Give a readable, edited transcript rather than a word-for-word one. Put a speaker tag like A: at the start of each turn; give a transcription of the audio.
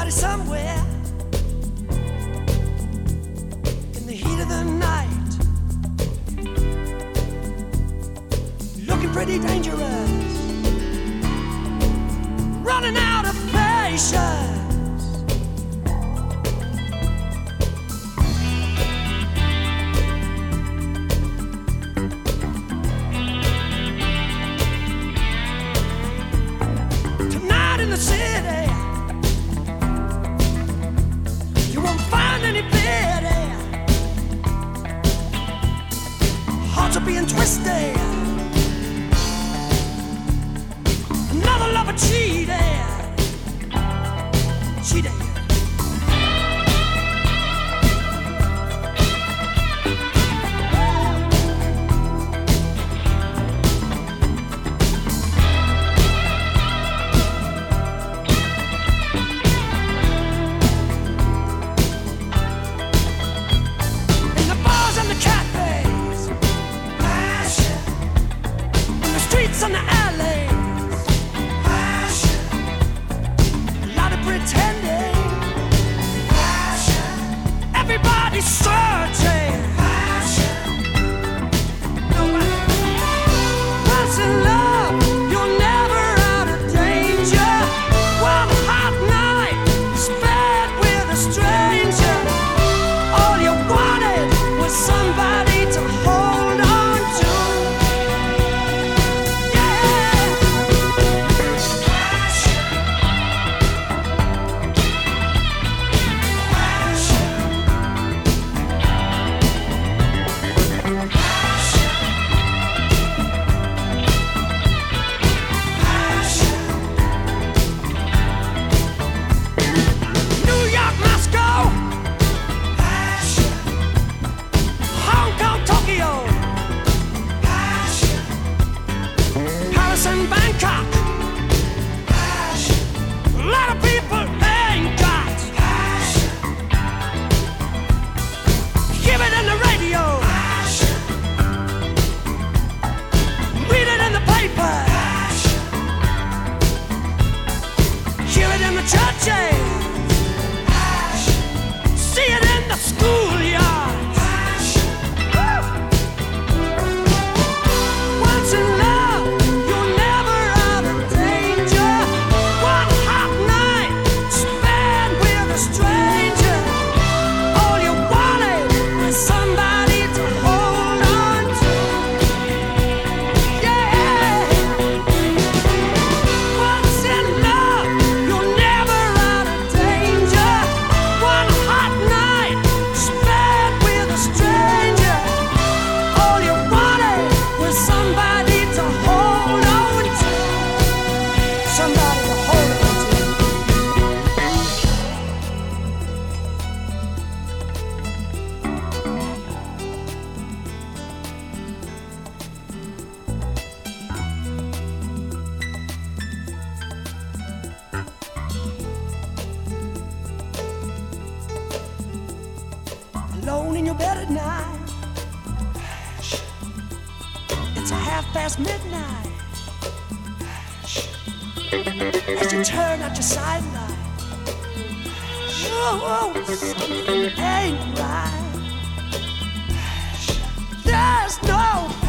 A: somebody somewhere in the heat of the night, looking pretty dangerous, running out of patience. Tonight in the city, you won't find any pity. Hearts are being twisted, another lover cheated. In the bars and the cafes, passion. In the streets and the alleys, passion. A lot of pretending, passion. Everybody's searching, passion. Once in love, you're never out of danger. One hot night spent with a stranger. All you wanted was somebody to hold on to. Yeah. Passion. New York, Moscow, passion. Hong Kong, Tokyo, passion. Paris and Bangkok, passion. A lot of people ain't got passion. Hear it in the radio, passion. Read it in the paper, passion. Hear it in the churches, passion. See it in the schoolyard, passion. Once in love, you're never out of danger. One hot night spent with a stranger. All you wanted was somebody to hold on to. Yeah. Once in love, you're never out of danger. One hot night spent with a stranger. All you wanted was somebody to hold on to. Somebody to hold on to. Alone in your bed at night, it's a midnight. As you turn out your sideline, oh, something ain't right. There's no